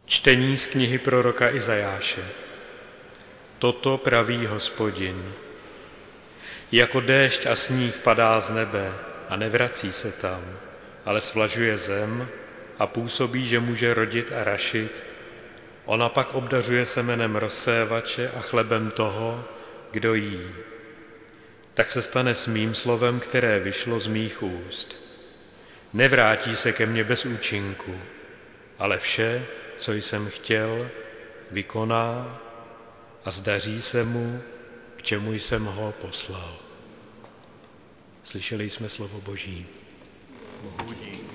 Čtení z knihy proroka Izajáše. Toto praví Hospodin. Jako déšť a sníh padá z nebe a nevrací se tam, ale svlažuje zem a působí, že může rodit a rašit, ona pak obdařuje semenem rozsévače a chlebem toho, kdo jí. Tak se stane s mým slovem, které vyšlo z mých úst. Nevrátí se ke mně bez účinku, ale vše, co jsem chtěl, vykoná a zdaří se mu, k čemu jsem ho poslal. Slyšeli jsme slovo Boží. Bohu dík.